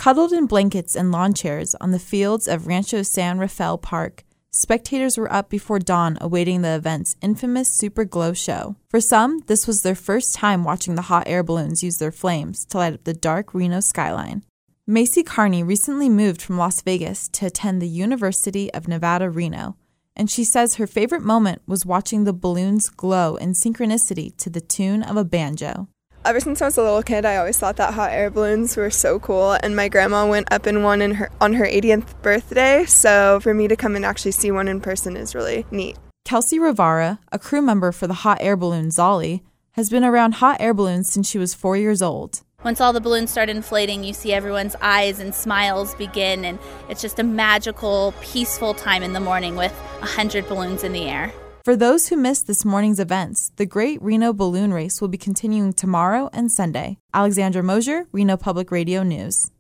Cuddled in blankets and lawn chairs on the fields of Rancho San Rafael Park, spectators were up before dawn awaiting the event's infamous Super Glow show. For some, this was their first time watching the hot air balloons use their flames to light up the dark Reno skyline. Macy Carney recently moved from Las Vegas to attend the University of Nevada, Reno, and she says her favorite moment was watching the balloons glow in synchronicity to the tune of a banjo. Ever since I was a little kid, I always thought that hot air balloons were so cool, and my grandma went up in one on her 80th birthday, so for me to come and actually see one in person is really neat. Kelsey Rivara, a crew member for the hot air balloon Zolly, has been around hot air balloons since she was 4 years old. Once all the balloons start inflating, you see everyone's eyes and smiles begin, and it's just a magical, peaceful time in the morning with 100 balloons in the air. For those who missed this morning's events, the Great Reno Balloon Race will be continuing tomorrow and Sunday. Alexandra Mosier, Reno Public Radio News.